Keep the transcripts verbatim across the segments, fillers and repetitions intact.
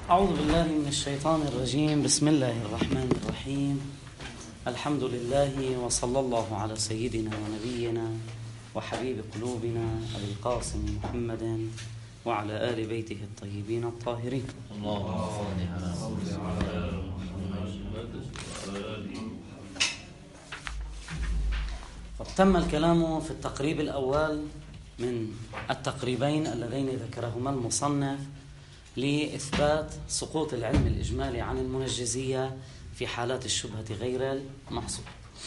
أعوذ بالله من الشيطان الرجيم. بسم الله الرحمن الرحيم. الحمد لله وصلى الله على سيدنا ونبينا وحبيب قلوبنا أبي القاسم محمد وعلى آل بيته الطيبين الطاهرين. تم الكلام في التقريب الأول من التقريبين اللذين ذكرهما المصنف لإثبات سقوط العلم الإجمالي عن المنجزية في حالات الشبهة غير المحصور.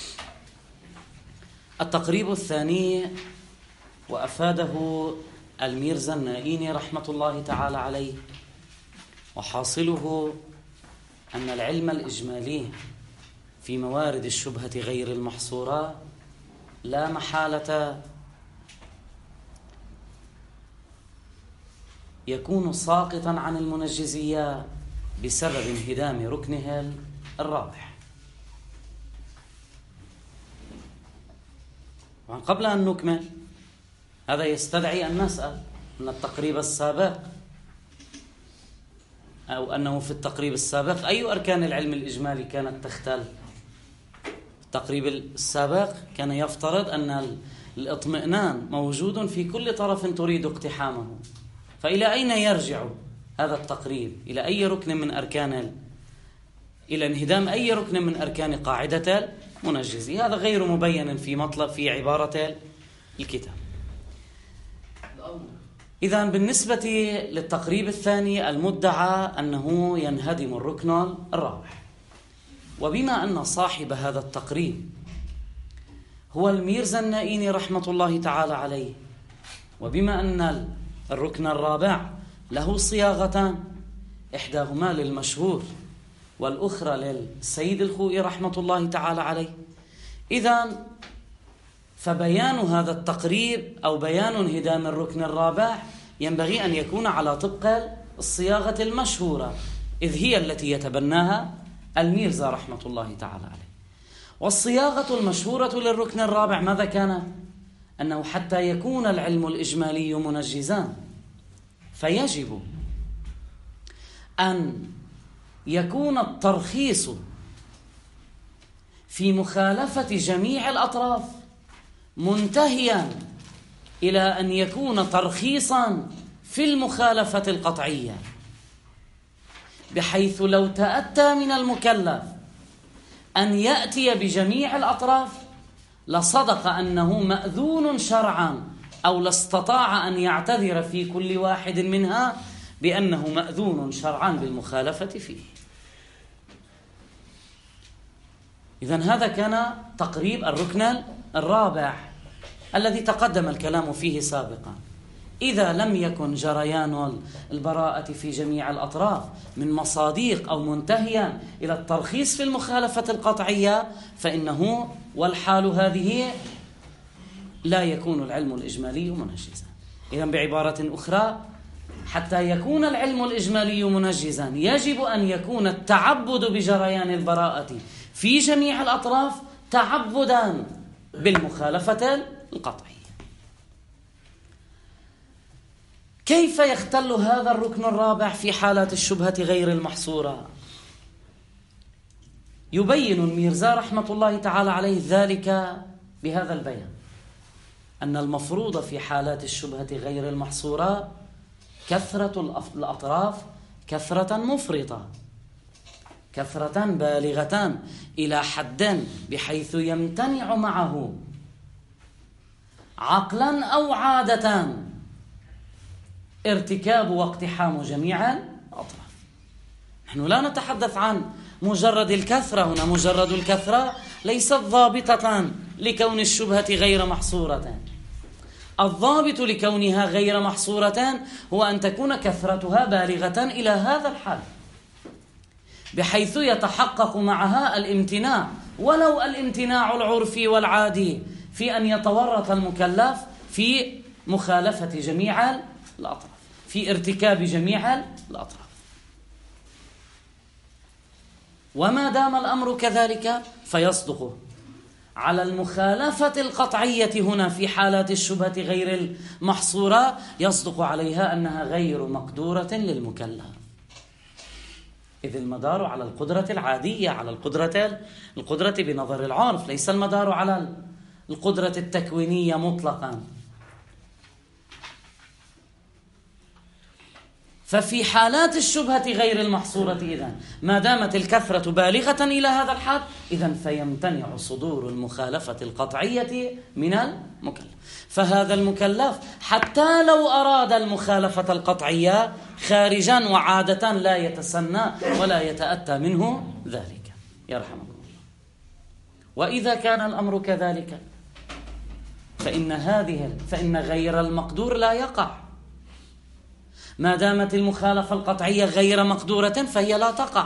التقريب الثاني وأفاده الميرزا النائيني رحمة الله تعالى عليه، وحاصله أن العلم الإجمالي في موارد الشبهة غير المحصورة لا محالة يكون ساقطا عن المنجزية بسبب انهدام ركنها الرابح. قبل أن نكمل هذا يستدعي أن نسأل أن التقريب السابق أو أنه في التقريب السابق أي أركان العلم الإجمالي كانت تختل؟ التقريب السابق كان يفترض أن الاطمئنان موجود في كل طرف تريد اقتحامه، فإلى أين يرجع هذا التقريب؟ إلى أي ركن من أركان إلى انهدام أي ركن من أركان قاعدة المنجزية؟ هذا غير مبين في مطلب في عبارة الكتاب. إذن بالنسبة للتقريب الثاني المدعى أنه ينهدم الركن الرابح، وبما أن صاحب هذا التقريب هو الميرزا النائيني رحمة الله تعالى عليه، وبما أن الركن الرابع له صياغتان، إحداهما للمشهور والأخرى للسيد الخوئي رحمة الله تعالى عليه، إذن فبيان هذا التقريب أو بيان انهدام الركن الرابع ينبغي أن يكون على طبق الصياغة المشهورة، إذ هي التي يتبناها الميرزا رحمة الله تعالى عليه. والصياغة المشهورة للركن الرابع ماذا كانت؟ أنه حتى يكون العلم الإجمالي منجزا فيجب أن يكون الترخيص في مخالفة جميع الأطراف منتهيا إلى أن يكون ترخيصا في المخالفة القطعية، بحيث لو تأتى من المكلف أن يأتي بجميع الأطراف لصدق أنه مأذون شرعا، أو لاستطاع أن يعتذر في كل واحد منها بأنه مأذون شرعا بالمخالفة فيه. إذن هذا كان تقريب الركن الرابع الذي تقدم الكلام فيه سابقا. إذا لم يكن جريان البراءة في جميع الأطراف من مصاديق أو منتهيا إلى الترخيص في المخالفة القطعية فإنه والحال هذه لا يكون العلم الإجمالي منجزا. إذن بعبارة أخرى، حتى يكون العلم الإجمالي منجزا يجب أن يكون التعبد بجريان البراءة في جميع الأطراف تعبدا بالمخالفة القطعية. كيف يختل هذا الركن الرابع في حالات الشبهة غير المحصورة؟ يبين الميرزا رحمة الله تعالى عليه ذلك بهذا البيان، أن المفروض في حالات الشبهة غير المحصورة كثرة الأطراف كثرة مفرطة، كثرة بالغة إلى حد بحيث يمتنع معه عقلا أو عادة ارتكاب واقتحام جميع الأطراف. نحن لا نتحدث عن مجرد الكثرة هنا، مجرد الكثرة ليست ضابطة لكون الشبهة غير محصورة. الضابط لكونها غير محصورة هو أن تكون كثرتها بالغة إلى هذا الحد بحيث يتحقق معها الامتناع، ولو الامتناع العرفي والعادي، في أن يتورط المكلف في مخالفة جميع الأطراف، في ارتكاب جميع الأطراف. وما دام الأمر كذلك فيصدق على المخالفة القطعية هنا في حالات الشبهة غير المحصورة، يصدق عليها أنها غير مقدورة للمكلف. إذ المدار على القدرة العادية، على القدرة القدرة بنظر العرف، ليس المدار على القدرة التكوينية مطلقا. ففي حالات الشبهة غير المحصورة إذن ما دامت الكثرة بالغة إلى هذا الحد إذن فيمتنع صدور المخالفة القطعية من المكلف. فهذا المكلف حتى لو أراد المخالفة القطعية خارجا وعادة لا يتسنى ولا يتأتى منه ذلك، يرحمكم الله. وإذا كان الأمر كذلك فإن هذه فإن غير المقدور لا يقع. ما دامت المخالفة القطعية غير مقدورة فهي لا تقع.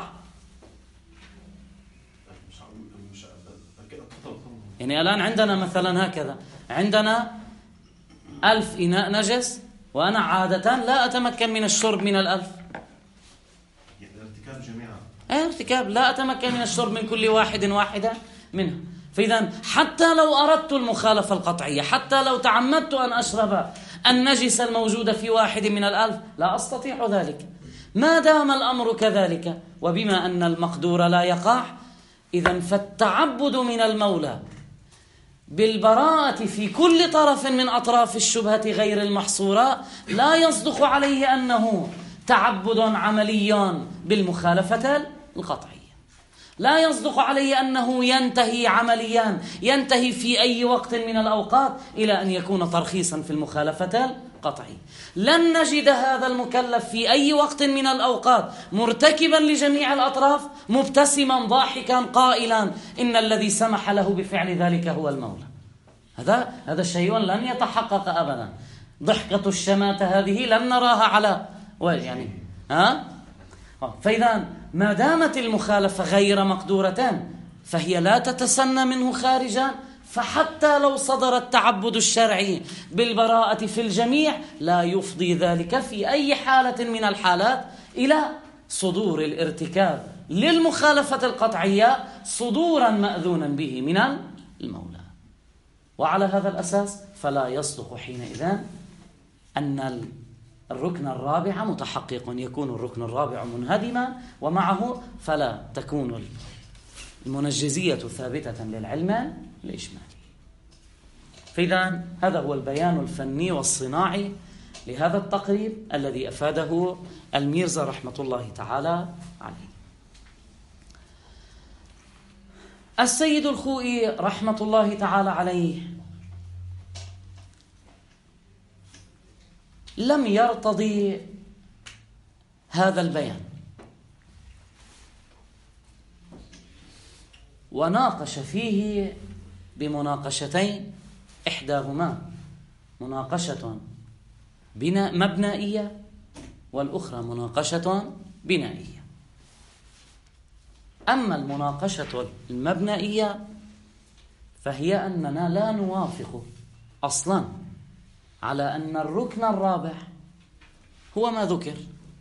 يعني الآن عندنا مثلا هكذا، عندنا ألف إناء نجس وأنا عادة لا أتمكن من الشرب من الألف. ارتكاب جميعا. ايه ارتكاب، لا أتمكن من الشرب من كل واحد واحدة منها. فإذا حتى لو أردت المخالفة القطعية، حتى لو تعمدت أن أشرب النجس الموجود في واحد من الألف لا أستطيع ذلك ما دام الأمر كذلك. وبما أن المقدور لا يقع إذن فالتعبد من المولى بالبراءة في كل طرف من أطراف الشبهة غير المحصورة لا يصدق عليه أنه تعبد عملي بالمخالفة القطعية، لا يصدق عليه أنه ينتهي عمليا، ينتهي في أي وقت من الأوقات إلى أن يكون ترخيصا في المخالفة القطعية. لن نجد هذا المكلف في أي وقت من الأوقات مرتكبا لجميع الأطراف مبتسما ضاحكا قائلا إن الذي سمح له بفعل ذلك هو المولى. هذا هذا شيء لن يتحقق أبدا. ضحكة الشماتة هذه لن نراها على يعني ها. فإذا ما دامت المخالفة غير مقدورة فهي لا تتسنى منه خارجا، فحتى لو صدر التعبد الشرعي بالبراءة في الجميع لا يفضي ذلك في أي حالة من الحالات إلى صدور الارتكاب للمخالفة القطعية صدورا مأذونا به من المولى. وعلى هذا الأساس فلا يصدق حينئذ أن الركن الرابع متحقق، يكون الركن الرابع منهدما ومعه فلا تكون المنجزية ثابتة للعلم الإجمالي. فإذا هذا هو البيان الفني والصناعي لهذا التقريب الذي أفاده الميرزا رحمة الله تعالى عليه. السيد الخوئي رحمة الله تعالى عليه لم يرتضي هذا البيان، وناقش فيه بمناقشتين، إحداهما مناقشة بناء مبنائية والأخرى مناقشة بنائية. أما المناقشة المبنائية فهي أننا لا نوافق أصلا على أن الركن الرابع هو ما ذكر،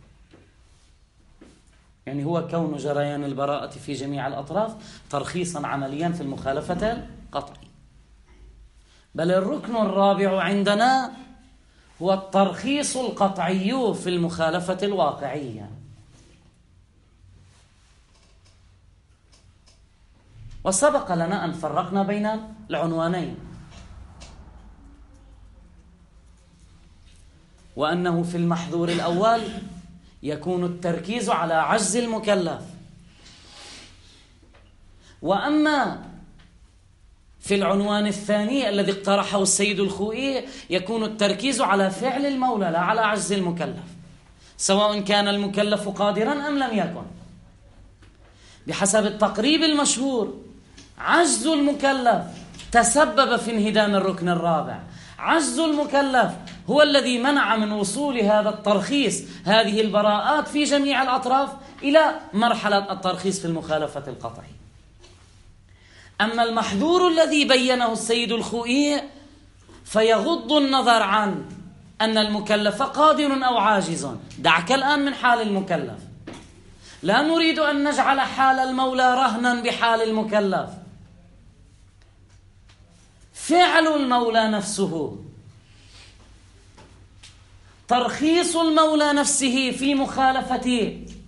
يعني هو كون جريان البراءة في جميع الأطراف ترخيصا عمليا في المخالفة القطعية، بل الركن الرابع عندنا هو الترخيص القطعي في المخالفة الواقعية. وسبق لنا أن فرقنا بين العنوانين، وأنه في المحظور الأول يكون التركيز على عجز المكلف، وأما في العنوان الثاني الذي اقترحه السيد الخوئي يكون التركيز على فعل المولى لا على عجز المكلف، سواء كان المكلف قادرا أم لم يكن. بحسب التقريب المشهور عجز المكلف تسبب في انهدام الركن الرابع، عجز المكلف هو الذي منع من وصول هذا الترخيص، هذه البراءات في جميع الأطراف إلى مرحلة الترخيص في المخالفة القطعية. أما المحظور الذي بينه السيد الخوئي فيغض النظر عن أن المكلف قادر أو عاجز. دعك الآن من حال المكلف، لا نريد أن نجعل حال المولى رهنا بحال المكلف. فعل المولى نفسه، ترخيص المولى نفسه في مخالفة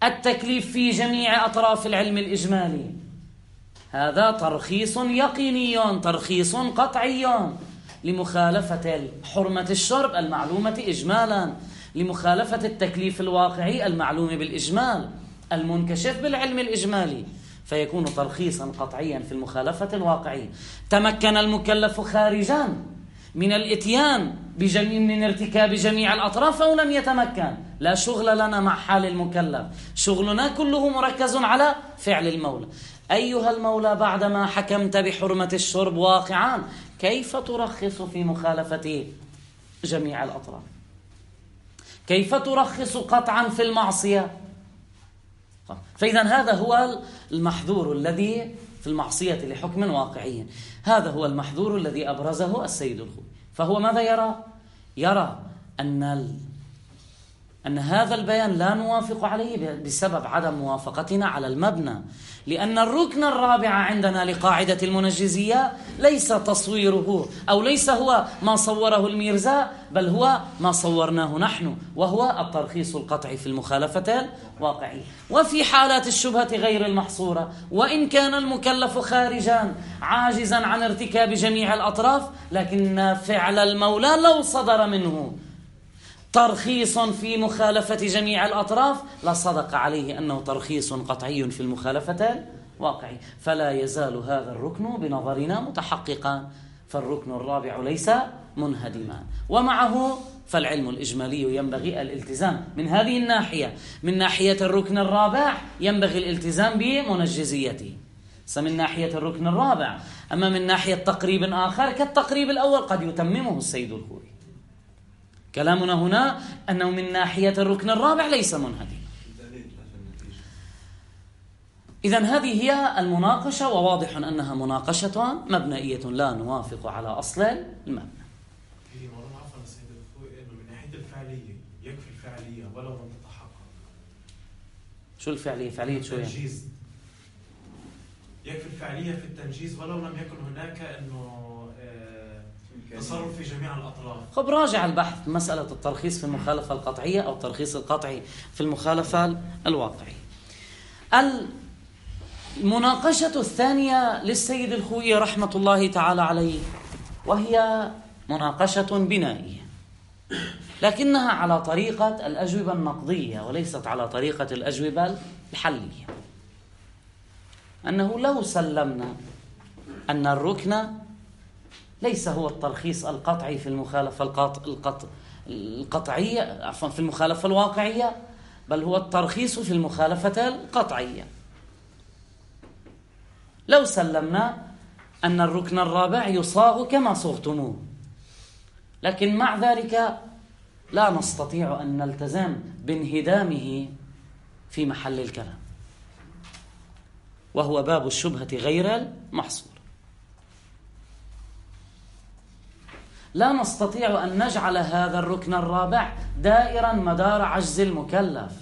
التكليف في جميع أطراف العلم الإجمالي، هذا ترخيص يقيني، ترخيص قطعي لمخالفة حرمة الشرب المعلومة إجمالا، لمخالفة التكليف الواقعي المعلوم بالإجمال المنكشف بالعلم الإجمالي، فيكون ترخيصا قطعيا في المخالفة الواقعية. تمكن المكلف خارجا من الاتيان بجميع من ارتكاب جميع الأطراف أو لم يتمكن، لا شغل لنا مع حال المكلف، شغلنا كله مركز على فعل المولى. أيها المولى، بعدما حكمت بحرمة الشرب واقعا، كيف ترخص في مخالفة جميع الأطراف؟ كيف ترخص قطعا في المعصية؟ فإذا هذا هو المحذور الذي في المعصية لحكم واقعي، هذا هو المحذور الذي أبرزه السيد الخوئي. فهو ماذا يرى؟ يرى أن ال... أن هذا البيان لا نوافق عليه بسبب عدم موافقتنا على المبنى، لأن الركن الرابع عندنا لقاعدة المنجزية ليس تصويره أو ليس هو ما صوره الميرزا، بل هو ما صورناه نحن، وهو الترخيص القطعي في المخالفة الواقعية. وفي حالات الشبهة غير المحصورة، وإن كان المكلف خارجا عاجزا عن ارتكاب جميع الأطراف، لكن فعل المولى لو صدر منه ترخيص في مخالفة جميع الأطراف لصدق عليه أنه ترخيص قطعي في المخالفة الواقعية، فلا يزال هذا الركن بنظرنا متحققا، فالركن الرابع ليس منهدما. ومعه فالعلم الإجمالي ينبغي الالتزام من هذه الناحية، من ناحية الركن الرابع ينبغي الالتزام بمنجزيته من ناحية الركن الرابع. أما من ناحية تقريب آخر كالتقريب الأول قد يتممه السيد الخوئي. كلامنا هنا أنه من ناحية الركن الرابع ليس منهدي. إذن هذه هي المناقشة، وواضح أنها مناقشة مبنائية لا نوافق على أصل المبنى. من ناحية الفعلية يكفي الفعلية ولو لم تتحقق. شو الفعلية؟ فعلية شو يعني؟ يكفي الفعلية في التنجيز ولو لم يكن هناك أنه تصرف في جميع الأطراف. خب راجع البحث مسألة الترخيص في المخالفة القطعية أو الترخيص القطعي في المخالفة الواقعية. المناقشة الثانية للسيد الخوئي رحمة الله تعالى عليه، وهي مناقشة بنائية، لكنها على طريقة الأجوبة النقدية وليست على طريقة الأجوبة الحلية. أنه لو سلمنا أن الركن ليس هو الترخيص القطعي في المخالفة القط... القط... القطعية عفوا في المخالفة الواقعية، بل هو الترخيص في المخالفة القطعية، لو سلمنا أن الركن الرابع يصاغ كما صغتموه، لكن مع ذلك لا نستطيع أن نلتزم بانهدامه في محل الكلام، وهو باب الشبهة غير المحصور. لا نستطيع أن نجعل هذا الركن الرابع دائرا مدار عجز المكلف،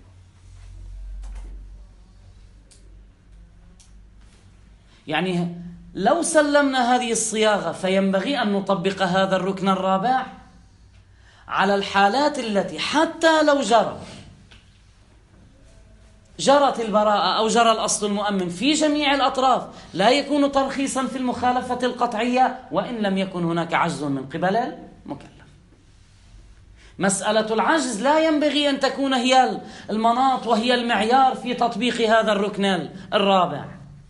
يعني لو سلمنا هذه الصياغة فينبغي أن نطبق هذا الركن الرابع على الحالات التي حتى لو جرى جرت البراءة أو جرى الأصل المؤمن في جميع الأطراف، لا يكون ترخيصا في المخالفة القطعية وإن لم يكن هناك عجز من قبل المكلف. مسألة العجز لا ينبغي أن تكون هي المناط وهي المعيار في تطبيق هذا الركن الرابع.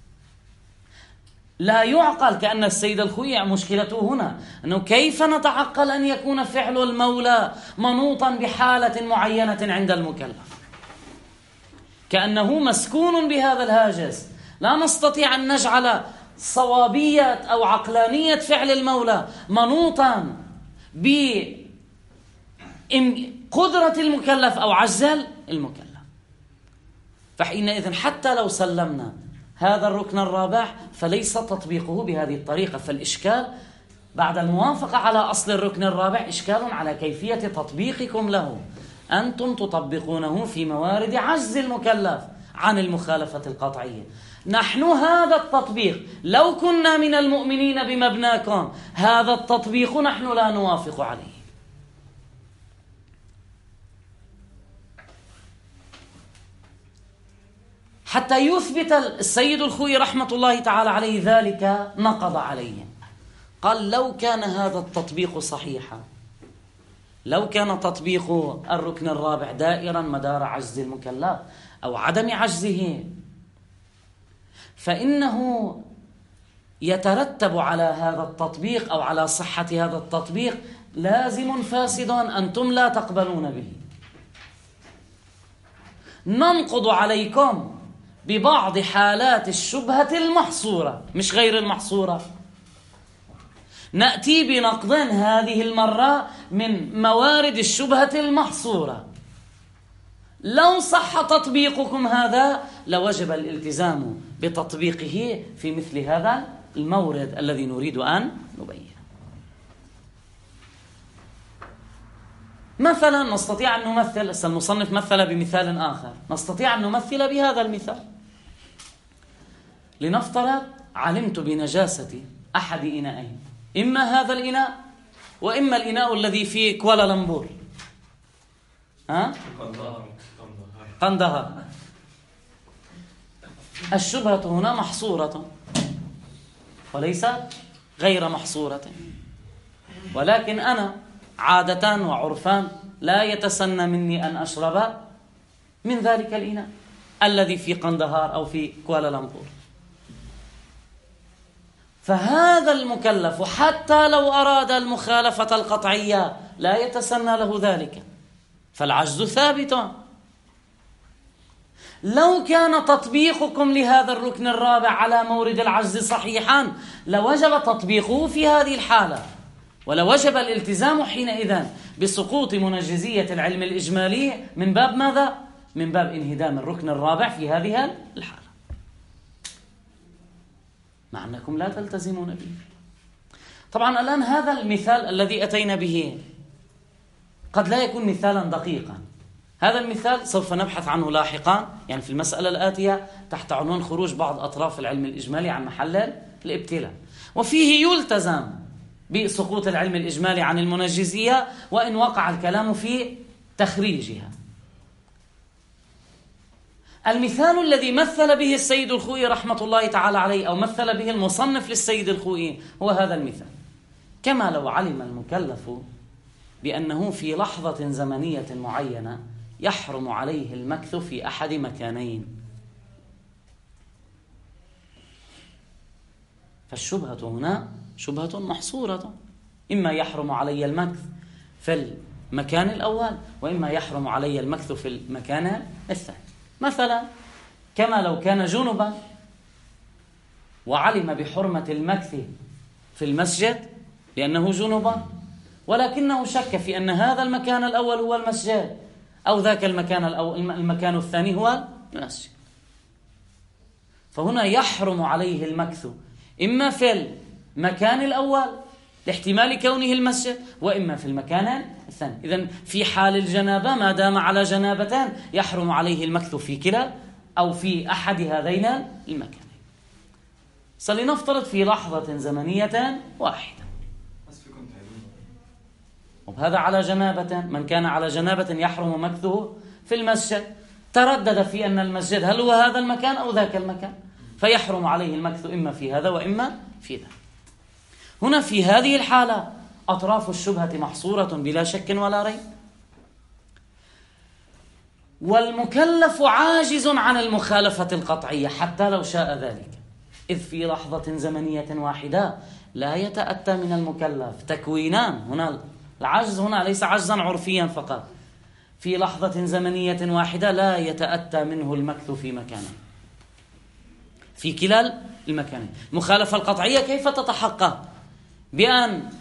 لا يعقل، كأن السيد الخوئي مشكلته هنا أنه كيف نتعقل أن يكون فعل المولى منوطا بحالة معينة عند المكلف، كأنه مسكون بهذا الهاجس. لا نستطيع أن نجعل صوابية أو عقلانية فعل المولى منوطا بقدرة المكلف أو عجز المكلف. فحينئذ حتى لو سلمنا هذا الركن الرابع فليس تطبيقه بهذه الطريقة، فالإشكال بعد الموافقة على أصل الركن الرابع إشكال على كيفية تطبيقكم له. أنتم تطبقونه في موارد عجز المكلف عن المخالفة القطعية، نحن هذا التطبيق لو كنا من المؤمنين بمبناكم هذا التطبيق نحن لا نوافق عليه. حتى يثبت السيد الخوئي رحمة الله تعالى عليه ذلك نقض عليهم. قال لو كان هذا التطبيق صحيحا، لو كان تطبيق الركن الرابع دائرا مدار عجز المكلف أو عدم عجزه، فإنه يترتب على هذا التطبيق أو على صحة هذا التطبيق لازم فاسد أنتم لا تقبلون به. ننقض عليكم ببعض حالات الشبهة المحصورة مش غير المحصورة. نأتي بنقض هذه المرة من موارد الشبهة المحصورة. لو صح تطبيقكم هذا لوجب الالتزام بتطبيقه في مثل هذا المورد الذي نريد أن نبين. مثلا نستطيع أن نمثل، المصنف مثل بمثال آخر، نستطيع أن نمثل بهذا المثال. لنفترض علمت بنجاسة أحد إناءين، إما هذا الإناء وإما الإناء الذي في كوالالمبور، ها؟ قندهار. الشبهة هنا محصورة وليس غير محصورة، ولكن أنا عادة وعرفان لا يتسنى مني أن أشرب من ذلك الإناء الذي في قندهار أو في كوالالمبور. فهذا المكلف حتى لو أراد المخالفة القطعية لا يتسنى له ذلك، فالعجز ثابت. لو كان تطبيقكم لهذا الركن الرابع على مورد العجز صحيحا لوجب تطبيقه في هذه الحالة، ولوجب الالتزام حينئذ بسقوط منجزية العلم الإجمالي من باب ماذا؟ من باب انهدام الركن الرابع في هذه الحالة، مع أنكم لا تلتزمون به. طبعا الآن هذا المثال الذي أتينا به قد لا يكون مثالا دقيقا. هذا المثال سوف نبحث عنه لاحقا، يعني في المسألة الآتية تحت عنوان خروج بعض أطراف العلم الإجمالي عن محل الابتلاء، وفيه يلتزم بسقوط العلم الإجمالي عن المنجزية وإن وقع الكلام في تخريجها. المثال الذي مثل به السيد الخوئي رحمة الله تعالى عليه أو مثل به المصنف للسيد الخوئي هو هذا المثال. كما لو علم المكلف بأنه في لحظة زمنية معينة يحرم عليه المكث في أحد مكانين، فالشبهة هنا شبهة محصورة، إما يحرم علي المكث في المكان الأول وإما يحرم علي المكث في المكان الثاني. مثلا كما لو كان جنبا وعلم بحرمة المكث في المسجد لأنه جنبا، ولكنه شك في أن هذا المكان الأول هو المسجد أو ذاك المكان الأول المكان الثاني هو المسجد، فهنا يحرم عليه المكث إما في المكان الأول لاحتمال كونه المسجد وإما في المكان الثاني. إذن في حال الجنابة ما دام على جنابتان يحرم عليه المكث في كلا أو في أحد هذين المكانين. سلنفترض في لحظة زمنية واحدة، وهذا على جنابة، من كان على جنابة يحرم مكثه في المسجد، تردد في أن المسجد هل هو هذا المكان أو ذاك المكان، فيحرم عليه المكث إما في هذا وإما في ذا. هنا في هذه الحالة أطراف الشبهة محصورة بلا شك ولا ريب، والمكلف عاجز عن المخالفة القطعية حتى لو شاء ذلك، إذ في لحظة زمنية واحدة لا يتأتى من المكلف تكوينان. هنا العجز هنا ليس عجزا عرفيا فقط، في لحظة زمنية واحدة لا يتأتى منه المكث في مكانه في كلا المكانين. المخالفة القطعية كيف تتحقق؟ بأن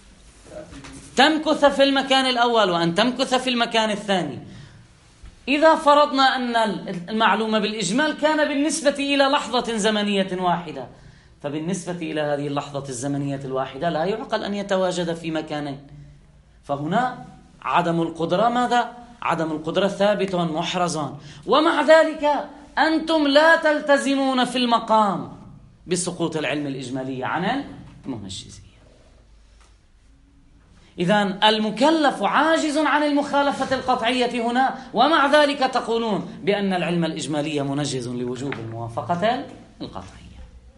تمكث في المكان الأول وأن تمكث في المكان الثاني. إذا فرضنا أن المعلومة بالإجمال كان بالنسبة إلى لحظة زمنية واحدة، فبالنسبة إلى هذه اللحظة الزمنية الواحدة لا يعقل أن يتواجد في مكانين، فهنا عدم القدرة ماذا؟ عدم القدرة ثابت محرز، ومع ذلك أنتم لا تلتزمون في المقام بسقوط العلم الإجمالي عن المنجزية. إذن المكلف عاجز عن المخالفة القطعية هنا، ومع ذلك تقولون بأن العلم الإجمالي منجز لوجوب الموافقة القطعية.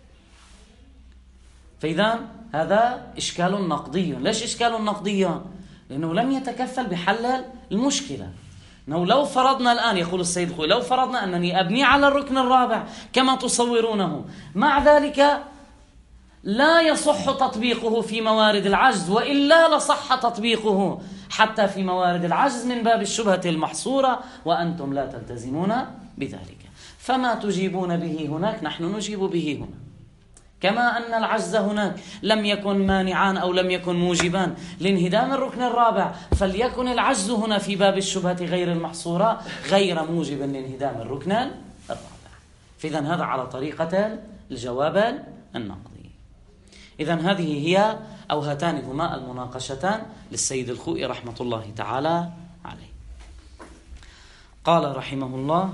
فإذا هذا إشكال نقدي. ليش إشكال نقدي؟ لأنه لم يتكفل بحل المشكلة. أنه لو فرضنا الآن، يقول السيد الخوئي، لو فرضنا أنني أبني على الركن الرابع كما تصورونه، مع ذلك لا يصح تطبيقه في موارد العجز، وإلا لصح تطبيقه حتى في موارد العجز من باب الشبهة المحصورة، وأنتم لا تلتزمون بذلك. فما تجيبون به هناك نحن نجيب به هنا. كما أن العجز هناك لم يكن مانعان أو لم يكن موجبان لانهدام الركن الرابع، فليكن العجز هنا في باب الشبهة غير المحصورة غير موجب لانهدام الركن الرابع. فإذا هذا على طريقة الجواب النقدي. إذن هذه هي أو هاتان هما المناقشتان للسيد الخوئي رحمة الله تعالى عليه. قال رحمه الله: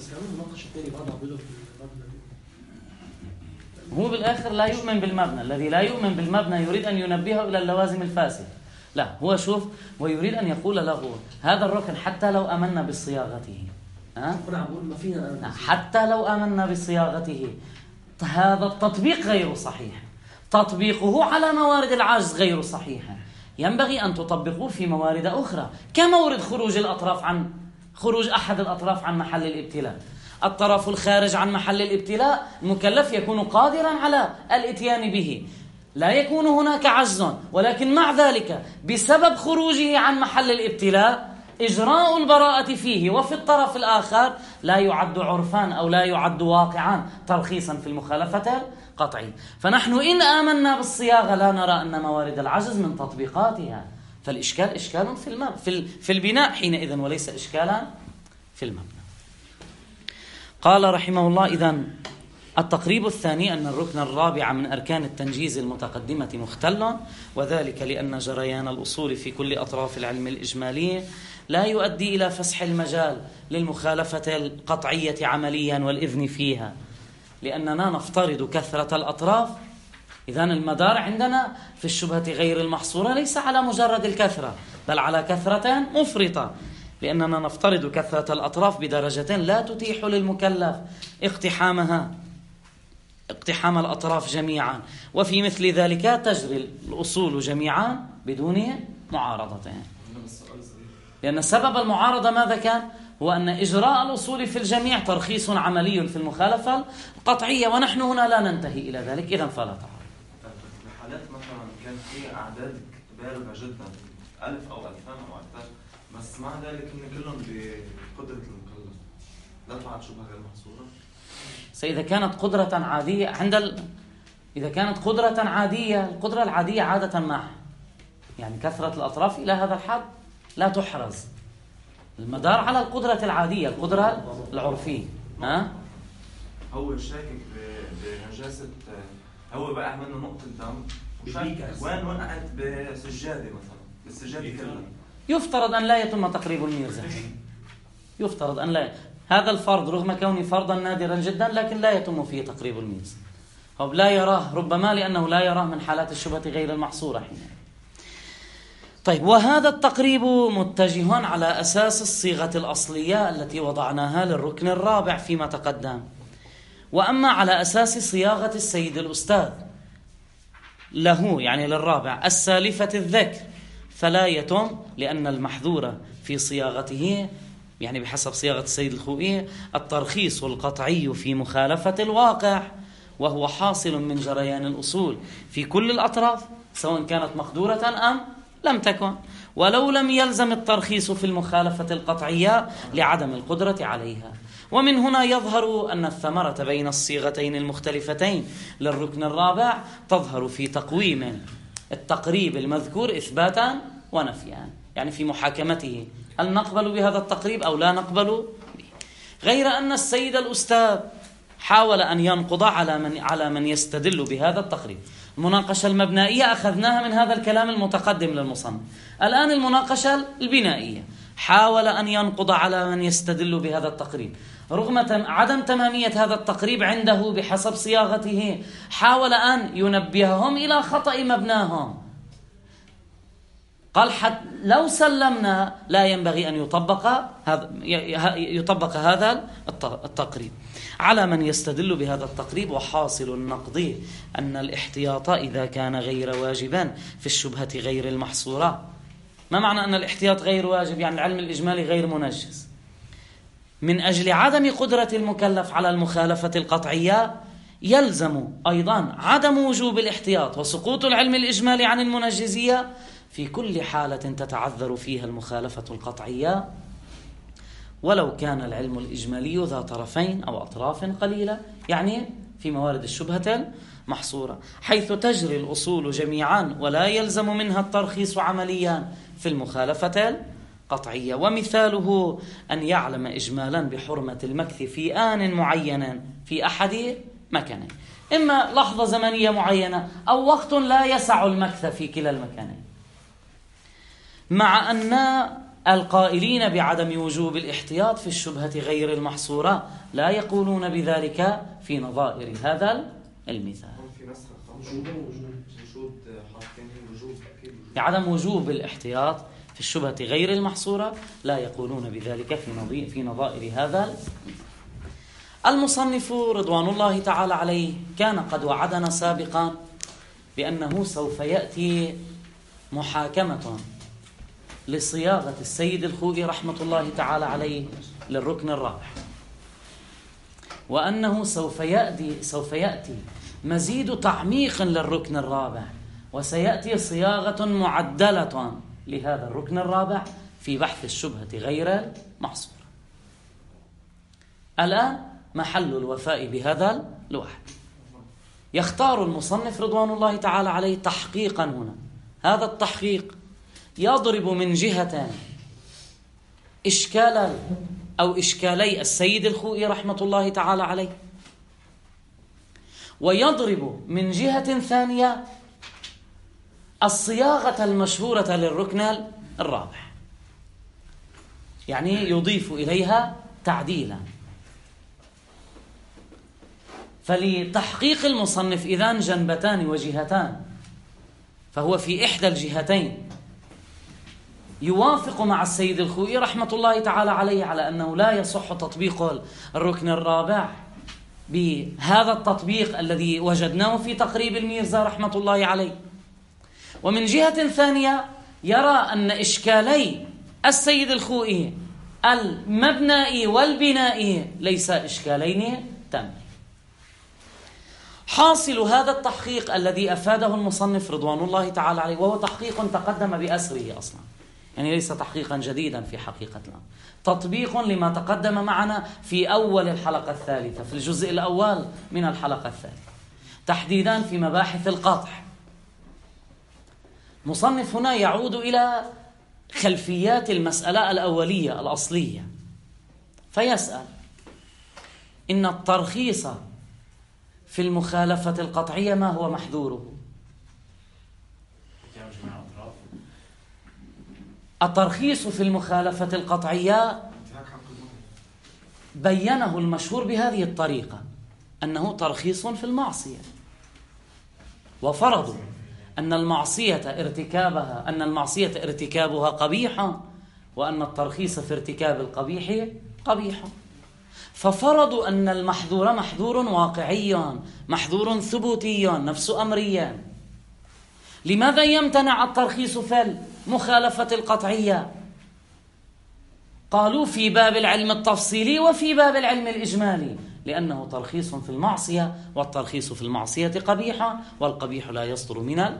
هو بالآخر لا يؤمن بالمبنى. الذي لا يؤمن بالمبنى يريد أن ينبهه إلى اللوازم الفاسدة. لا، هو شوف، ويريد أن يقول له هذا الركن حتى لو أمنا بصياغته، حتى لو أمنا بصياغته، هذا التطبيق غير صحيح، تطبيقه على موارد العجز غير صحيح، ينبغي أن تطبقوه في موارد أخرى، كمورد خروج الأطراف عن خروج أحد الأطراف عن محل الابتلاء. الطرف الخارج عن محل الابتلاء المكلف يكون قادرا على الاتيان به، لا يكون هناك عجز، ولكن مع ذلك بسبب خروجه عن محل الابتلاء إجراء البراءة فيه وفي الطرف الآخر لا يعد عرفان أو لا يعد واقعا ترخيصا في المخالفة القطعية. فنحن إن آمنا بالصياغة لا نرى أن موارد العجز من تطبيقاتها، فالإشكال إشكال في المب... في, ال... في البناء حينئذ، وليس إشكالا في المبنى. قال رحمه الله: إذن التقريب الثاني أن الركن الرابع من أركان التنجيز المتقدمة مختل، وذلك لأن جريان الأصول في كل أطراف العلم الإجمالي لا يؤدي إلى فسح المجال للمخالفة القطعية عمليا والإذن فيها، لأننا نفترض كثرة الأطراف. إذن المدار عندنا في الشبهة غير المحصورة ليس على مجرد الكثرة، بل على كثرة مفرطة، لأننا نفترض كثرة الأطراف بدرجة لا تتيح للمكلف اقتحامها اقتحام الأطراف جميعا، وفي مثل ذلك تجري الأصول جميعا بدون معارضة. لأن سبب المعارضة ماذا كان؟ هو أن إجراء الأصول في الجميع ترخيص عملي في المخالفة القطعية، ونحن هنا لا ننتهي إلى ذلك، إذن فلا تعارض. في حالات مثلا كان في أعداد بالغة جدا، ألف أو ألفان أو أكثر، بس مع ذلك إن كلهم بقدرة المكلف، لا تعد شبهة غير محصورة. سإذا كانت قدرة عادية عند ال... إذا كانت قدرة عادية، القدرة العادية عادة مع يعني كثرة الأطراف إلى هذا الحد لا تحرز. المدار على القدرة العادية، القدرة العرفية. ها؟ هو شاكك بنجاسة، هو بقى عملنا نقطة دم وشاكك وين وقعت بسجادة مثلا، بالسجادة كلها. يفترض أن لا يتم تقريب الميرزا. يفترض أن لا، هذا الفرض رغم كونه فرضا نادرا جدا لكن لا يتم فيه تقريب الميرزا. هو لا يراه، ربما لأنه لا يراه من حالات الشبهة غير المحصورة حينئذ. طيب، وهذا التقريب متجه على أساس الصيغة الأصلية التي وضعناها للركن الرابع فيما تقدم، وأما على أساس صياغة السيد الأستاذ له يعني للرابع السالفة الذكر فلا يتم، لأن المحذور في صياغته يعني بحسب صياغة السيد الخوئي الترخيص القطعي في مخالفة الواقع، وهو حاصل من جريان الأصول في كل الأطراف سواء كانت مقدورة أم لم تكن، ولو لم يلزم الترخيص في المخالفة القطعية لعدم القدرة عليها. ومن هنا يظهر أن الثمرة بين الصيغتين المختلفتين للركن الرابع تظهر في تقويم التقريب المذكور إثباتا ونفيا، يعني في محاكمته هل نقبل بهذا التقريب أو لا نقبل به. غير أن السيد الأستاذ حاول أن ينقض على من على من يستدل بهذا التقريب. المناقشة المبنائية أخذناها من هذا الكلام المتقدم للمصنف. الآن المناقشة البنائية حاول أن ينقض على من يستدل بهذا التقريب رغم عدم تمامية هذا التقريب عنده بحسب صياغته، حاول أن ينبههم إلى خطأ مبناهم. قال حتى لو سلمنا لا ينبغي أن يطبق هذا يطبق هذا التقريب على من يستدل بهذا التقريب. وحاصل النقض أن الاحتياط إذا كان غير واجبا في الشبهة غير المحصورة. ما معنى أن الاحتياط غير واجب؟ يعني العلم الإجمالي غير منجز. من أجل عدم قدرة المكلف على المخالفة القطعية يلزم أيضا عدم وجوب الاحتياط وسقوط العلم الإجمالي عن المنجزية في كل حالة تتعذر فيها المخالفة القطعية، ولو كان العلم الإجمالي ذا طرفين أو أطراف قليلة، يعني في موارد الشبهة المحصورة، حيث تجري الأصول جميعا ولا يلزم منها الترخيص عمليا في المخالفة القطعية. ومثاله أن يعلم إجمالا بحرمة المكث في آن معين في أحد مكانين، إما لحظة زمنية معينة أو وقت لا يسع المكث في كلا المكانين، مع أن القائلين بعدم وجوب الاحتياط في الشبهة غير المحصورة لا يقولون بذلك في نظائر هذا المثال. بعدم وجوب الاحتياط في الشبهة غير المحصورة لا يقولون بذلك في في نظائر هذا. المصنف رضوان الله تعالى عليه كان قد وعدنا سابقا بأنه سوف يأتي محاكمة لصياغة السيد الخوئي رحمة الله تعالى عليه للركن الرابع، وأنه سوف يأتي سوف يأتي مزيد تعميق للركن الرابع، وسيأتي صياغة معدلة لهذا الركن الرابع في بحث الشبهة غير المحصورة. الآن محل الوفاء بهذا الوعد. يختار المصنف رضوان الله تعالى عليه تحقيقا هنا. هذا التحقيق يضرب من جهة إشكال أو إشكالي السيد الخوئي رحمة الله تعالى عليه، ويضرب من جهة ثانية الصياغة المشهورة للركن الرابع، يعني يضيف إليها تعديلا. فلتحقيق المصنف إذن جنبتان وجهتان، فهو في إحدى الجهتين يوافق مع السيد الخوئي رحمة الله تعالى عليه على أنه لا يصح تطبيق الركن الرابع بهذا التطبيق الذي وجدناه في تقريب الميرزا رحمة الله عليه، ومن جهة ثانية يرى أن إشكالي السيد الخوئي المبنائي والبنائي ليس إشكالين تامين. حاصل هذا التحقيق الذي أفاده المصنف رضوان الله تعالى عليه، وهو تحقيق تقدم بأسره أصلا، يعني ليس تحقيقا جديدا في حقيقة الأمر، تطبيق لما تقدم معنا في أول الحلقة الثالثة، في الجزء الأول من الحلقة الثالثة، تحديدا في مباحث القطع. مصنف هنا يعود إلى خلفيات المسألة الأولية الأصلية، فيسأل: إن الترخيص في المخالفة القطعية ما هو محذوره؟ الترخيص في المخالفة القطعية بينه المشهور بهذه الطريقة، أنه ترخيص في المعصية، وفرضوا أن المعصية ارتكابها أن المعصية ارتكابها قبيحة، وأن الترخيص في ارتكاب القبيح قبيح، ففرضوا أن المحذور محذور واقعي، محذور ثبوتي، نفس أمريا. لماذا يمتنع الترخيص في المخالفة القطعية؟ قالوا في باب العلم التفصيلي وفي باب العلم الإجمالي، لأنه ترخيص في المعصية، والترخيص في المعصية قبيحة، والقبيح لا يصدر من ال...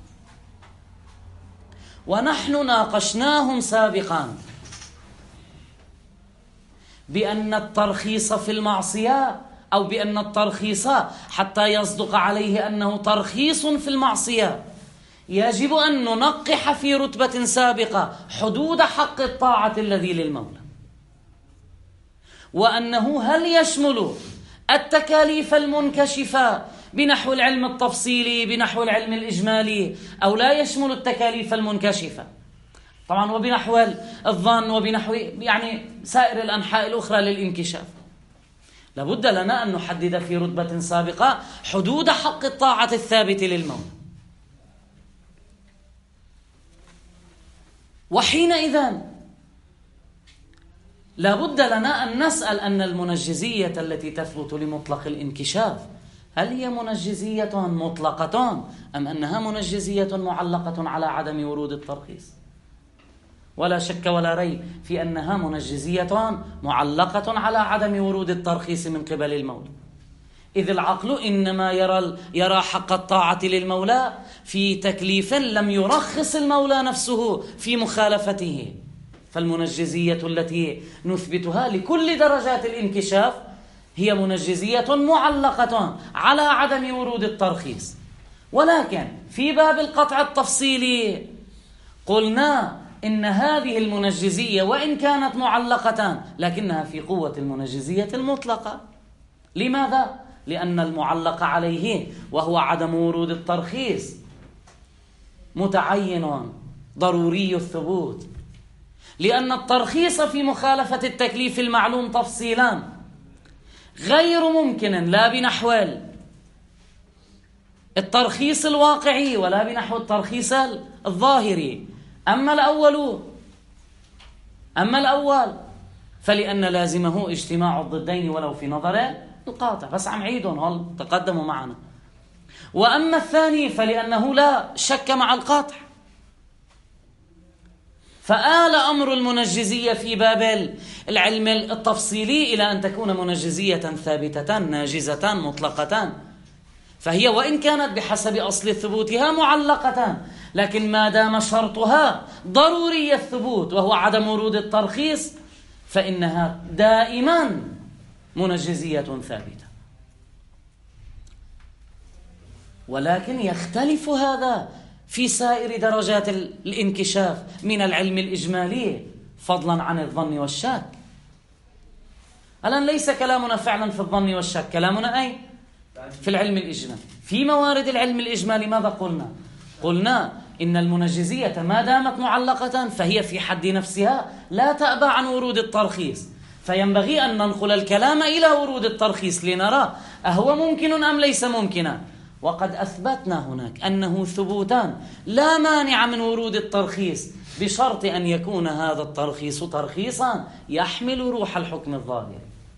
ونحن ناقشناهم سابقا بأن الترخيص في المعصية، أو بأن الترخيص حتى يصدق عليه أنه ترخيص في المعصية يجب أن ننقح في رتبة سابقة حدود حق الطاعة الذي للمولى، وأنه هل يشمل التكاليف المنكشفة بنحو العلم التفصيلي بنحو العلم الإجمالي، أو لا يشمل التكاليف المنكشفة طبعا، وبنحو الظن وبنحو يعني سائر الأنحاء الأخرى للانكشاف. لابد لنا أن نحدد في رتبة سابقة حدود حق الطاعة الثابت للمولى. وحينئذ لا بد لنا أن نسأل أن المنجزية التي تثبت لمطلق الانكشاف هل هي منجزية مطلقة أم أنها منجزية معلقة على عدم ورود الترخيص؟ ولا شك ولا ريب في أنها منجزية معلقة على عدم ورود الترخيص من قبل المولى، إذ العقل إنما يرى يرى حق الطاعة للمولى في تكليف لم يرخص المولى نفسه في مخالفته. فالمنجزية التي نثبتها لكل درجات الانكشاف هي منجزية معلقة على عدم ورود الترخيص. ولكن في باب القطع التفصيلي قلنا إن هذه المنجزية وإن كانت معلقة لكنها في قوة المنجزية المطلقة. لماذا؟ لأن المعلق عليه وهو عدم ورود الترخيص متعين ضروري الثبوت، لأن الترخيص في مخالفة التكليف المعلوم تفصيلا غير ممكن لا بنحو الترخيص الواقعي ولا بنحو الترخيص الظاهري. أما الأول أما الأول فلأن لازمه اجتماع الضدين ولو في نظر القاطع، بس عم عيدهم هل تقدموا معنا. وأما الثاني فلأنه لا شك مع القاطع. فآل أمر المنجزية في باب العلم التفصيلي إلى أن تكون منجزية ثابتة ناجزة مطلقة، فهي وإن كانت بحسب أصل ثبوتها معلقة لكن ما دام شرطها ضروري الثبوت وهو عدم ورود الترخيص فإنها دائما منجزية ثابتة. ولكن يختلف هذا في سائر درجات الانكشاف من العلم الإجمالي فضلا عن الظن والشك. الآن ليس كلامنا فعلا في الظن والشك، كلامنا أي في العلم الإجمالي. في موارد العلم الإجمالي ماذا قلنا؟ قلنا إن المنجزية ما دامت معلقة فهي في حد نفسها لا تأبى عن ورود الترخيص، فينبغي أن ننقل الكلام إلى ورود الترخيص لنرى أهو ممكن أم ليس ممكنا. وقد أثبتنا هناك أنه ثبوتان لا مانع من ورود الترخيص بشرط أن يكون هذا الترخيص ترخيصا يحمل روح الحكم الظاهري.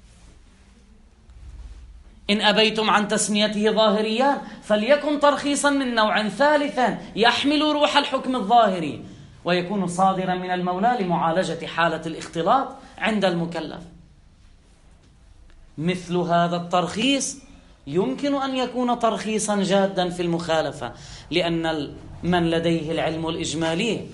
إن أبيتم عن تسميته ظاهريا فليكن ترخيصا من نوع ثالث يحمل روح الحكم الظاهري ويكون صادرا من المولى لمعالجة حالة الاختلاط عند المكلف. مثل هذا الترخيص يمكن أن يكون ترخيصا جادا في المخالفة، لأن من لديه العلم الإجمالي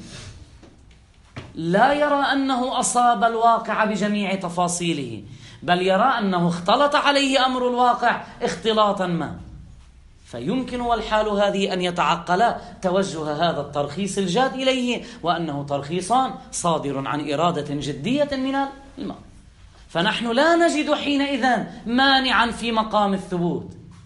لا يرى أنه أصاب الواقع بجميع تفاصيله، بل يرى أنه اختلط عليه أمر الواقع اختلاطا ما، فيمكن والحال هذه أن يتعقل توجه هذا الترخيص الجاد إليه وأنه ترخيص صادر عن إرادة جدية من الموت. فنحن لا نجد حينئذ مانعا في مقام الثبوت،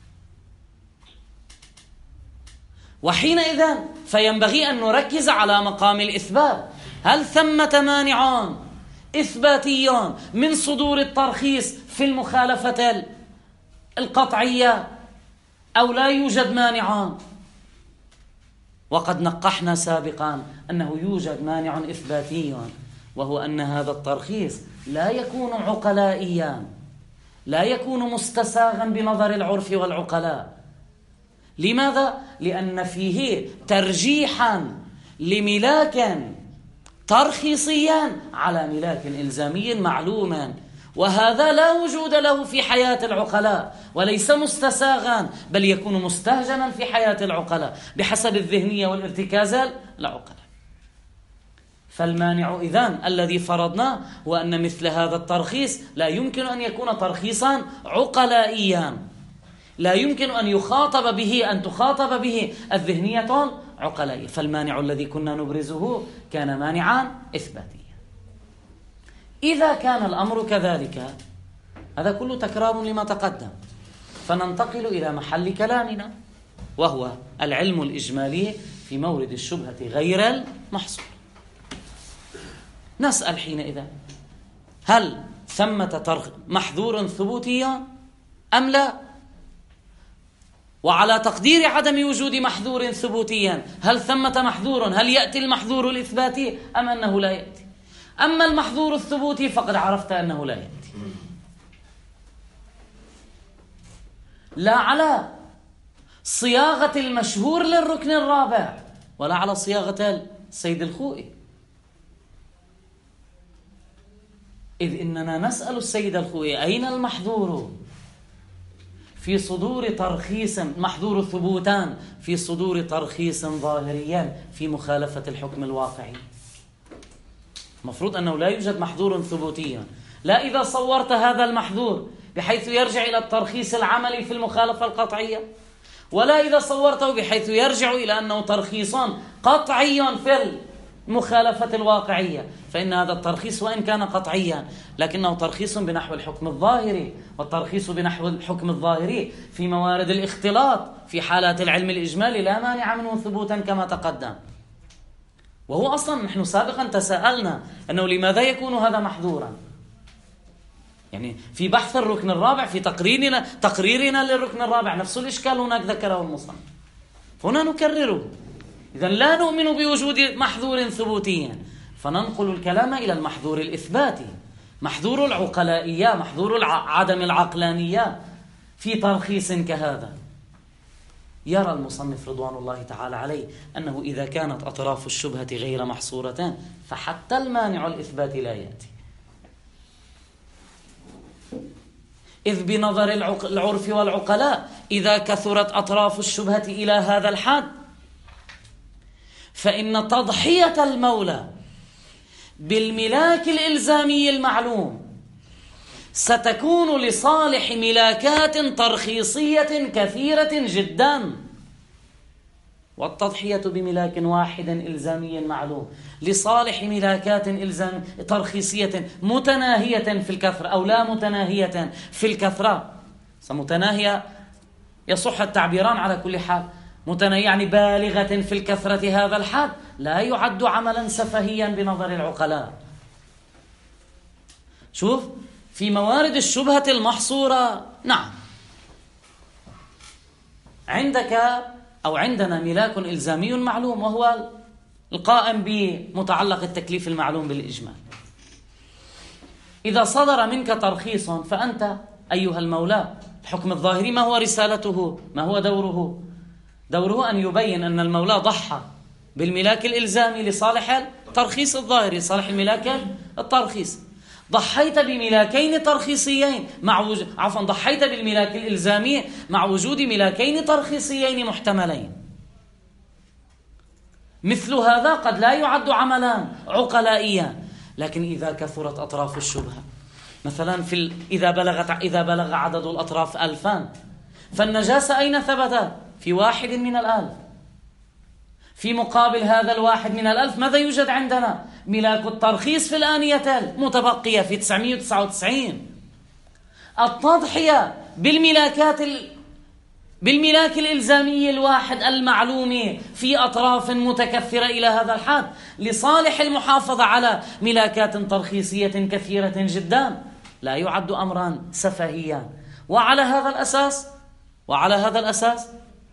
وحينئذ فينبغي أن نركز على مقام الإثبات. هل ثمة مانع إثباتي من صدور الترخيص في المخالفة القطعية أو لا يوجد مانع؟ وقد نقحنا سابقا أنه يوجد مانع إثباتي، وهو أن هذا الترخيص لا يكون عقلائيا، لا يكون مستساغا بنظر العرف والعقلاء. لماذا؟ لأن فيه ترجيحا لملاك ترخيصيا على ملاك إلزامي معلوما، وهذا لا وجود له في حياة العقلاء، وليس مستساغا بل يكون مستهجنا في حياة العقلاء بحسب الذهنية والارتكاز العقلاء. فالمانع إذن الذي فرضناه هو أن مثل هذا الترخيص لا يمكن أن يكون ترخيصا عقلائيا، لا يمكن أن يخاطب به أن تخاطب به الذهنية العقلائية. فالمانع الذي كنا نبرزه كان مانعا إثباتيا. إذا كان الأمر كذلك، هذا كله تكرار لما تقدم، فننتقل إلى محل كلامنا وهو العلم الإجمالي في مورد الشبهة غير المحصول. نسأل حينئذ هل ثمة محذور ثبوتي أم لا؟ وعلى تقدير عدم وجود محذور ثبوتيا، هل ثمة محذور؟ هل يأتي المحذور الإثباتي أم أنه لا يأتي؟ أما المحذور الثبوتي فقد عرفت أنه لا يأتي، لا على صياغة المشهور للركن الرابع ولا على صياغة السيد الخوئي، إذ إننا نسأل السيد الخوئي أين المحذور في صدور ترخيص، محذور ثبوتان في صدور ترخيص ظاهريان في مخالفة الحكم الواقعي. مفروض أنه لا يوجد محذور ثبوتي، لا إذا صورت هذا المحذور بحيث يرجع إلى الترخيص العملي في المخالفة القطعية، ولا إذا صورته بحيث يرجع إلى أنه ترخيص قطعي في المخالفة الواقعية، فإن هذا الترخيص وإن كان قطعيا لكنه ترخيص بنحو الحكم الظاهري، والترخيص بنحو الحكم الظاهري في موارد الاختلاط في حالات العلم الإجمالي لا مانع منه ثبوتا كما تقدم. وهو أصلا نحن سابقا تساءلنا أنه لماذا يكون هذا محذورا، يعني في بحث الركن الرابع في تقريرنا تقريرنا للركن الرابع نفس الإشكال هناك ذكره المصنف، هنا نكرره. إذن لا نؤمن بوجود محذور ثبوتي، فننقل الكلام إلى المحذور الإثباتي، محذور العقلائية، محذور عدم العقلانية في ترخيص كهذا. يرى المصنف رضوان الله تعالى عليه أنه إذا كانت أطراف الشبهة غير محصورتان فحتى المانع الإثباتي لا يأتي، إذ بنظر العرف والعقلاء إذا كثرت أطراف الشبهة إلى هذا الحد فإن تضحية المولى بالملاك الإلزامي المعلوم ستكون لصالح ملاكات ترخيصية كثيرة جدا، والتضحية بملاك واحد إلزامي معلوم لصالح ملاكات إلزام ترخيصية متناهية في الكثرة أو لا متناهية في الكثرة. متناهية يصح التعبيران على كل حال، متناهية يعني بالغة في الكثرة هذا الحد لا يعد عملا سفهيا بنظر العقلاء. شوف في موارد الشبهة المحصورة نعم عندك أو عندنا ملاك إلزامي معلوم وهو القائم بمتعلق التكليف المعلوم بالإجمال. إذا صدر منك ترخيص فأنت أيها المولى الحكم الظاهري ما هو رسالته؟ ما هو دوره؟ دوره أن يبين أن المولى ضحى بالملاك الإلزامي لصالح الترخيص الظاهري، لصالح الملاك الترخيص. ضحيت بملاكين ترخيصيين مع وجود عفوا ضحيت بالملاك الإلزامي مع وجود ملاكين ترخيصيين محتملين. مثل هذا قد لا يعد عملا عقلائيا، لكن إذا كثرت أطراف الشبهة مثلا في ال... إذا بلغت إذا بلغ عدد الأطراف ألفان فالنجاسة أين ثبتت؟ في واحد من الألف. في مقابل هذا الواحد من الألف ماذا يوجد عندنا؟ ملاك الترخيص في الآنية المتبقية في تسعمائة وتسعة وتسعين. التضحية بالملاكات ال... بالملاك الإلزامي الواحد المعلوم في أطراف متكثرة إلى هذا الحد لصالح المحافظة على ملاكات ترخيصية كثيرة جدا لا يعد أمرا سفهيا. وعلى هذا الأساس وعلى هذا الأساس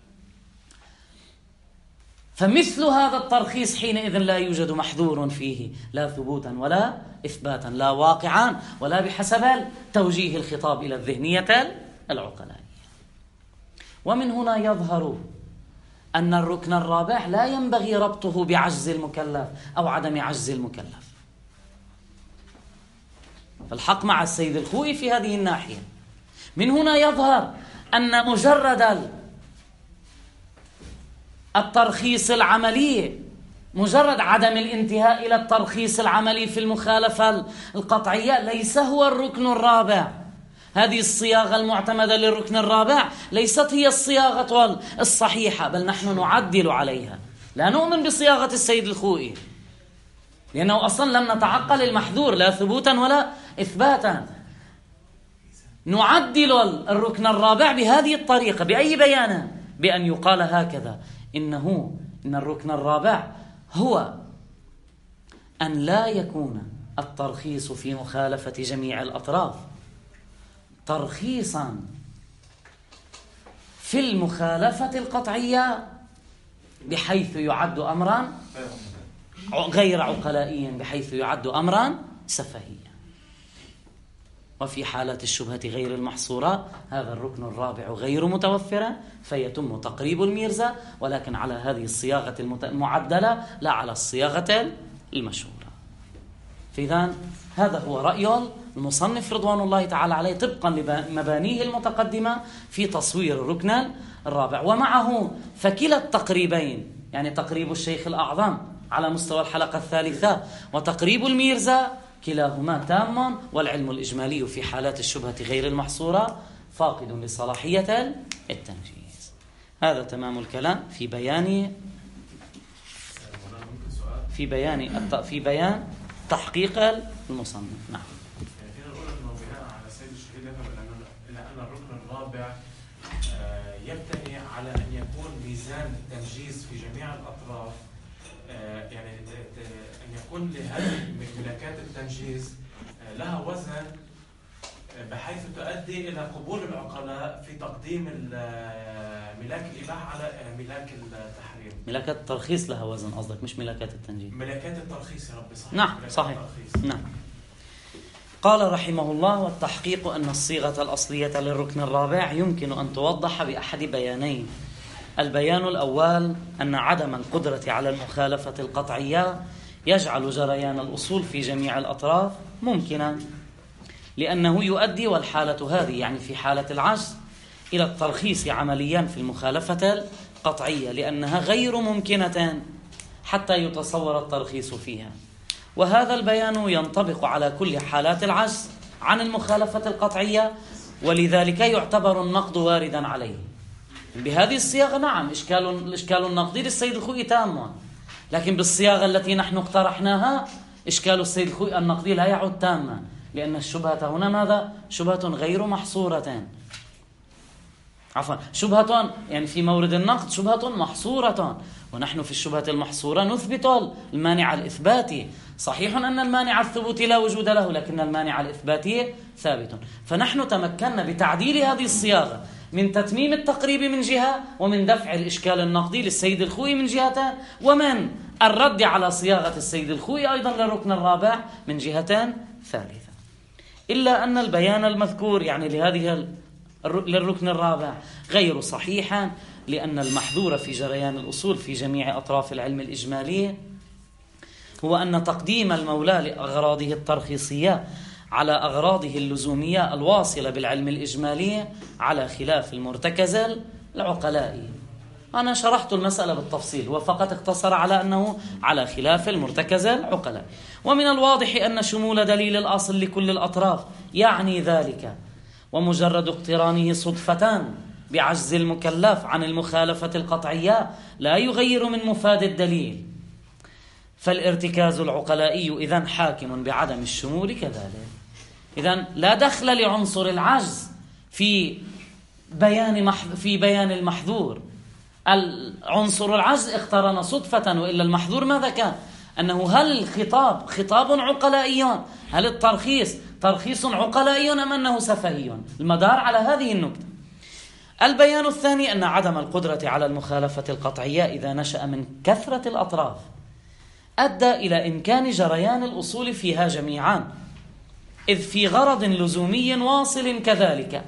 فمثل هذا الترخيص حينئذ لا يوجد محذور فيه لا ثبوتا ولا إثباتا، لا واقعا ولا بحسب توجيه الخطاب إلى الذهنية العقلائية. ومن هنا يظهر أن الركن الرابع لا ينبغي ربطه بعجز المكلف أو عدم عجز المكلف. فالحق مع السيد الخوئي في هذه الناحية. من هنا يظهر أن مجرد الترخيص العملي، مجرد عدم الانتهاء إلى الترخيص العملي في المخالفة القطعية ليس هو الركن الرابع. هذه الصياغة المعتمدة للركن الرابع ليست هي الصياغة الصحيحة، بل نحن نعدل عليها. لا نؤمن بصياغة السيد الخوئي لأنه أصلا لم نتعقل المحذور لا ثبوتا ولا إثباتا. نعدل الركن الرابع بهذه الطريقة. بأي بيان؟ بأن يقال هكذا إنه إن الركن الرابع هو أن لا يكون الترخيص في مخالفة جميع الأطراف ترخيصا في المخالفة القطعية بحيث يعد أمرا غير عقلائيا بحيث يعد أمرا سفهيا. وفي حالة الشبهة غير المحصورة هذا الركن الرابع غير متوفرا فيتم تقريب الميرزا، ولكن على هذه الصياغة المعدلة لا على الصياغة المشهورة. فإذا هذا هو رأي المصنف رضوان الله تعالى عليه طبقا لمبانيه المتقدمة في تصوير الركن الرابع. ومعه فكلا التقريبين، يعني تقريب الشيخ الأعظم على مستوى الحلقة الثالثة وتقريب الميرزا، كلاهما تام، والعلم الإجمالي في حالات الشبهة غير المحصورة فاقد لصلاحية التنجيز. هذا تمام الكلام في بيان في بيان في بيان تحقيق المصنف. نعم. يعني فينا نقول انه بناء على سيد الشهيد يذهب الى ان الركن الرابع يبتني على ان يكون ميزان التنجيز في جميع الاطراف، يعني ان يكون لهذه ملكات التنجيز لها وزن بحيث تؤدي الى قبول العقلاء في تقديم ملاك الاباحه على ملاك التحريم. ملاكات الترخيص لها وزن قصدك، مش ملاكات التنجيز. ملاكات الترخيص يا ربي صحيح. نعم صحيح. نعم. قال رحمه الله: والتحقيق أن الصيغة الأصلية للركن الرابع يمكن أن توضح بأحد بيانين. البيان الأول أن عدم القدرة على المخالفة القطعية يجعل جريان الأصول في جميع الأطراف ممكنا، لأنه يؤدي، والحالة هذه يعني في حالة العجز، إلى الترخيص عمليا في المخالفة القطعية، لأنها غير ممكنة حتى يتصور الترخيص فيها. وهذا البيان ينطبق على كل حالات العجز عن المخالفة القطعية، ولذلك يعتبر النقد واردا عليه. بهذه الصياغة نعم إشكال الإشكال النقدي للسيد الخوئي تام، لكن بالصياغة التي نحن اقترحناها إشكال السيد الخوئي النقدي لا يعد تاما، لأن الشبهة هنا ماذا؟ شبهة غير محصورة، عفوا شبهة يعني في مورد النقد شبهة محصورة، ونحن في الشبهة المحصورة نثبت المانع الإثباتي. صحيح أن المانع الثبوتي لا وجود له، لكن المانع الإثباتي ثابت. فنحن تمكنا بتعديل هذه الصياغة من تتميم التقريب من جهة، ومن دفع الإشكال النقدي للسيد الخوئي من جهة، ومن الرد على صياغة السيد الخوئي أيضا للركن الرابع من جهة ثالثة. إلا أن البيان المذكور يعني لهذه للركن الرابع غير صحيحا، لأن المحظور في جريان الأصول في جميع أطراف العلم الإجمالي هو أن تقديم المولى لأغراضه الترخيصية على أغراضه اللزومية الواصلة بالعلم الإجمالي على خلاف المرتكز العقلائي. أنا شرحت المسألة بالتفصيل، وفقط اقتصر على أنه على خلاف المرتكز العقلائي. ومن الواضح أن شمول دليل الأصل لكل الأطراف يعني ذلك، ومجرد اقترانه صدفتان بعجز المكلف عن المخالفة القطعية لا يغير من مفاد الدليل، فالارتكاز العقلائي إذن حاكم بعدم الشمول كذلك. إذن لا دخل لعنصر العجز في بيان محظ... في بيان المحظور. العنصر العجز اقترن صدفة، وإلا المحظور ماذا كان؟ أنه هل الخطاب خطاب عقلائي؟ هل الترخيص ترخيص عقلائي أم أنه سفهي؟ المدار على هذه النكتة. البيان الثاني أن عدم القدرة على المخالفة القطعية إذا نشأ من كثرة الأطراف أدى إلى إمكان جريان الأصول فيها جميعا، إذ في غرض لزومي واصل كذلك.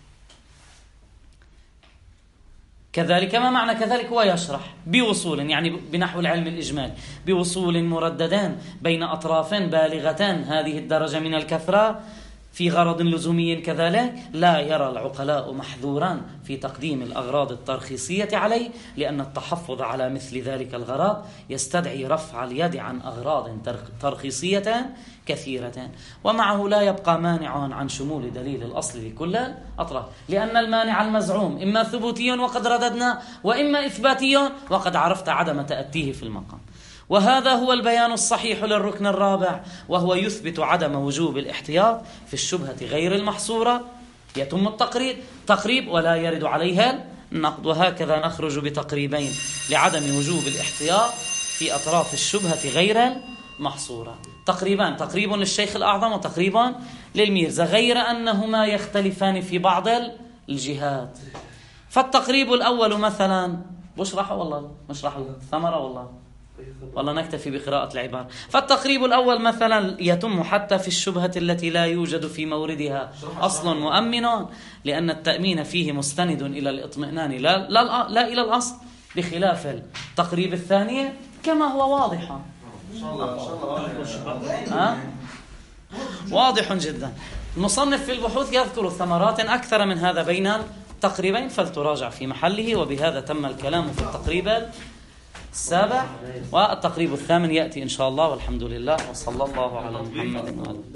كذلك ما معنى كذلك؟ ويشرح بوصول يعني بنحو العلم الإجمالي، بوصول مرددان بين أطراف بالغتان هذه الدرجة من الكثرة في غرض لزومي كذلك، لا يرى العقلاء محظورا في تقديم الأغراض الترخيصية عليه، لأن التحفظ على مثل ذلك الغرض يستدعي رفع اليد عن أغراض ترخيصية كثيرة. ومعه لا يبقى مانع عن شمول دليل الأصل لكل الأطراف، لأن المانع المزعوم إما ثبوتي وقد رددنا، وإما إثباتي وقد عرفت عدم تأتيه في المقام. وهذا هو البيان الصحيح للركن الرابع، وهو يثبت عدم وجوب الاحتياط في الشبهة غير المحصورة. يتم التقريب تقريب ولا يرد عليها النقد. وهكذا نخرج بتقريبين لعدم وجوب الاحتياط في أطراف الشبهة غير المحصورة. تقريبان، تقريب للشيخ الأعظم وتقريبا للميرزا، غير أنهما يختلفان في بعض الجهات. فالتقريب الأول مثلا بشرحه والله مشرح الثمرة والله والله نكتفي بقراءة العبارة. فالتقريب الأول مثلا يتم حتى في الشبهة التي لا يوجد في موردها أصل مؤمن، لأن التأمين فيه مستند إلى الإطمئنان لا, لا, لا إلى الأصل، بخلاف التقريب الثانية كما هو واضح. إن شاء الله إن شاء الله ها؟ واضح جدا. المصنف في البحوث يذكر ثمرات أكثر من هذا بين التقريبين فلتراجع في محله. وبهذا تم الكلام في التقريب السابع، والتقريب الثامن يأتي إن شاء الله، والحمد لله وصلى الله على محمد وآله.